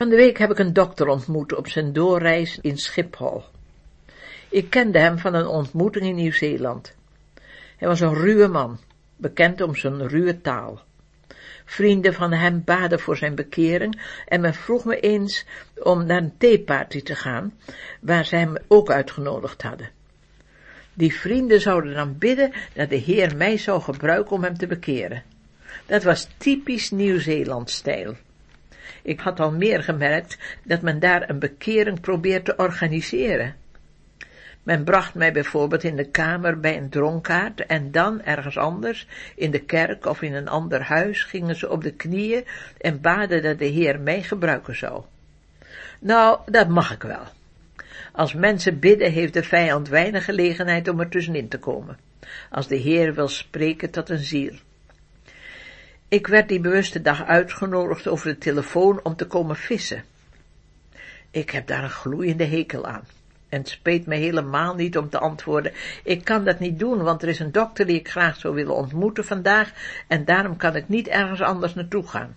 Van de week heb ik een dokter ontmoet op zijn doorreis in Schiphol. Ik kende hem van een ontmoeting in Nieuw-Zeeland. Hij was een ruwe man, bekend om zijn ruwe taal. Vrienden van hem baden voor zijn bekering en men vroeg me eens om naar een theeparty te gaan, waar ze hem ook uitgenodigd hadden. Die vrienden zouden dan bidden dat de Heer mij zou gebruiken om hem te bekeren. Dat was typisch Nieuw-Zeeland-stijl. Ik had al meer gemerkt dat men daar een bekering probeert te organiseren. Men bracht mij bijvoorbeeld in de kamer bij een dronkaard en dan ergens anders, in de kerk of in een ander huis, gingen ze op de knieën en baden dat de Heer mij gebruiken zou. Nou, dat mag ik wel. Als mensen bidden heeft de vijand weinig gelegenheid om er tussenin te komen, als de Heer wil spreken tot een ziel. Ik werd die bewuste dag uitgenodigd over de telefoon om te komen vissen. Ik heb daar een gloeiende hekel aan. En het speet me helemaal niet om te antwoorden, ik kan dat niet doen, want er is een dokter die ik graag zou willen ontmoeten vandaag, en daarom kan ik niet ergens anders naartoe gaan.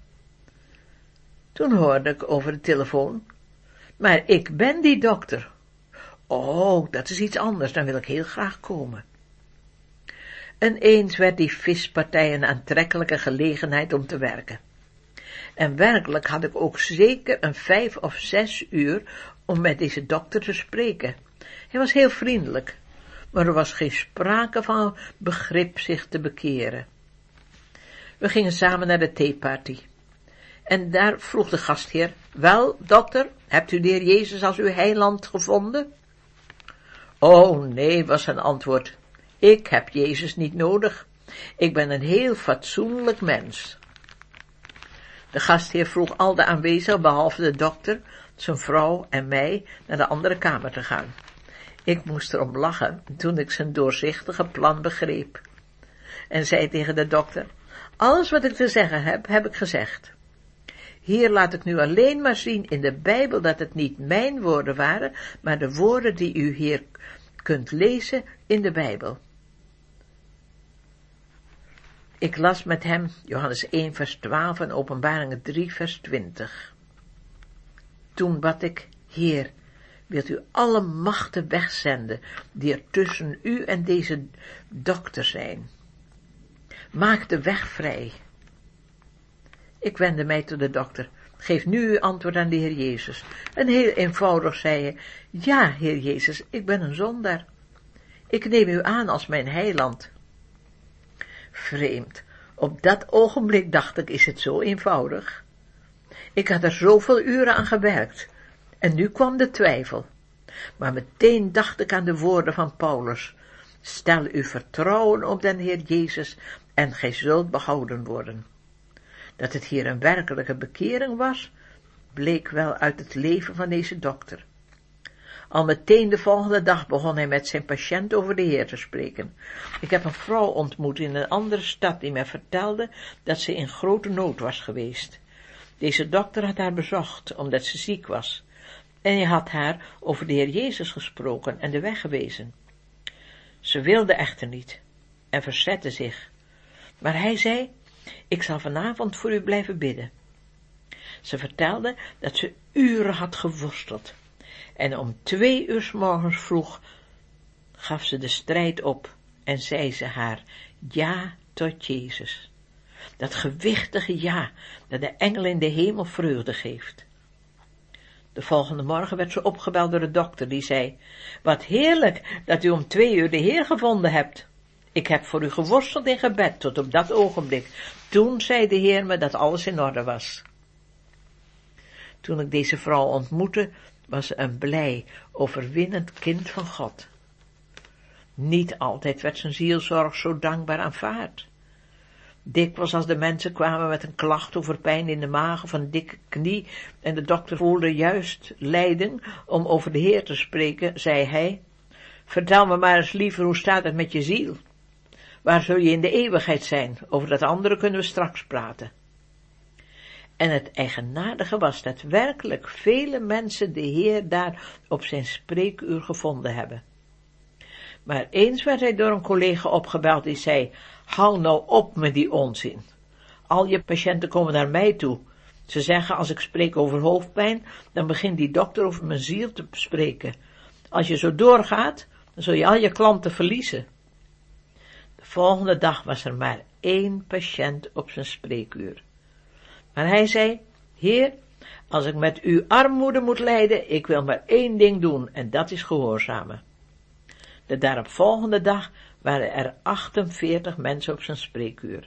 Toen hoorde ik over de telefoon, maar ik ben die dokter. Oh, dat is iets anders, dan wil ik heel graag komen. En eens werd die vispartij een aantrekkelijke gelegenheid om te werken. En werkelijk had ik ook zeker een 5 of 6 uur om met deze dokter te spreken. Hij was heel vriendelijk, maar er was geen sprake van begrip zich te bekeren. We gingen samen naar de theeparty. En daar vroeg de gastheer, wel, dokter, hebt u de Heer Jezus als uw heiland gevonden? Oh, nee, was zijn antwoord. Ik heb Jezus niet nodig. Ik ben een heel fatsoenlijk mens. De gastheer vroeg al de aanwezigen, behalve de dokter, zijn vrouw en mij, naar de andere kamer te gaan. Ik moest erom lachen, toen ik zijn doorzichtige plan begreep. En zei tegen de dokter, alles wat ik te zeggen heb, heb ik gezegd. Hier laat ik nu alleen maar zien in de Bijbel dat het niet mijn woorden waren, maar de woorden die u hier kunt lezen in de Bijbel. Ik las met hem Johannes 1 vers 12 en Openbaringen 3 vers 20. Toen bad ik, Heer, wilt u alle machten wegzenden die er tussen u en deze dokter zijn. Maak de weg vrij. Ik wendde mij tot de dokter. Geef nu uw antwoord aan de Heer Jezus. En heel eenvoudig zei hij, ja, Heer Jezus, ik ben een zondaar. Ik neem u aan als mijn heiland. Vreemd, op dat ogenblik dacht ik, is het zo eenvoudig? Ik had er zoveel uren aan gewerkt, en nu kwam de twijfel. Maar meteen dacht ik aan de woorden van Paulus, stel uw vertrouwen op den Heer Jezus, en gij zult behouden worden. Dat het hier een werkelijke bekering was, bleek wel uit het leven van deze dokter. Al meteen de volgende dag begon hij met zijn patiënt over de Heer te spreken. Ik heb een vrouw ontmoet in een andere stad die mij vertelde dat ze in grote nood was geweest. Deze dokter had haar bezocht, omdat ze ziek was, en hij had haar over de Heer Jezus gesproken en de weg gewezen. Ze wilde echter niet, en verzette zich, maar hij zei, ik zal vanavond voor u blijven bidden. Ze vertelde dat ze uren had geworsteld, en om 2 uur 's morgens vroeg gaf ze de strijd op en zei ze haar ja tot Jezus. Dat gewichtige ja, dat de engel in de hemel vreugde geeft. De volgende morgen werd ze opgebeld door de dokter, die zei, wat heerlijk dat u om 2 uur de Heer gevonden hebt. Ik heb voor u geworsteld in gebed tot op dat ogenblik. Toen zei de Heer me dat alles in orde was. Toen ik deze vrouw ontmoette, was ze een blij, overwinnend kind van God. Niet altijd werd zijn zielzorg zo dankbaar aanvaard. Dikwijls als de mensen kwamen met een klacht over pijn in de maag of een dikke knie, en de dokter voelde juist leiding om over de Heer te spreken, zei hij, vertel me maar eens liever, hoe staat het met je ziel? Waar zul je in de eeuwigheid zijn? Over dat andere kunnen we straks praten. En het eigenaardige was dat werkelijk vele mensen de Heer daar op zijn spreekuur gevonden hebben. Maar eens werd hij door een collega opgebeld die zei, hou nou op met die onzin. Al je patiënten komen naar mij toe. Ze zeggen, als ik spreek over hoofdpijn, dan begint die dokter over mijn ziel te spreken. Als je zo doorgaat, dan zul je al je klanten verliezen. De volgende dag was er maar 1 patiënt op zijn spreekuur. Maar hij zei, Heer, als ik met uw armoede moet lijden, ik wil maar 1 ding doen, en dat is gehoorzamen. De daaropvolgende dag waren er 48 mensen op zijn spreekuur.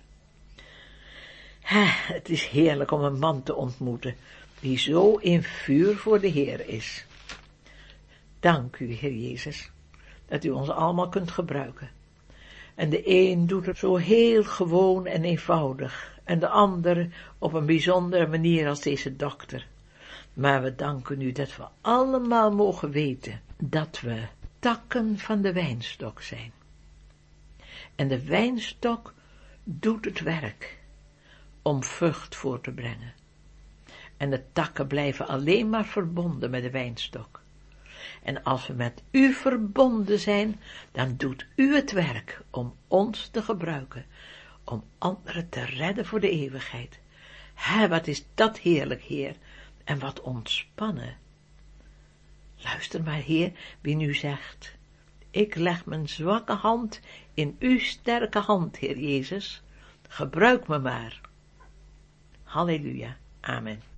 Het is heerlijk om een man te ontmoeten, die zo in vuur voor de Heer is. Dank u, Heer Jezus, dat u ons allemaal kunt gebruiken. En de een doet het zo heel gewoon en eenvoudig, en de ander op een bijzondere manier als deze dokter. Maar we danken u dat we allemaal mogen weten dat we takken van de wijnstok zijn. En de wijnstok doet het werk om vrucht voor te brengen. En de takken blijven alleen maar verbonden met de wijnstok. En als we met u verbonden zijn, dan doet u het werk om ons te gebruiken, om anderen te redden voor de eeuwigheid. Wat is dat heerlijk, Heer, en wat ontspannen. Luister maar, Heer, wie nu zegt, ik leg mijn zwakke hand in uw sterke hand, Heer Jezus, gebruik me maar. Halleluja, amen.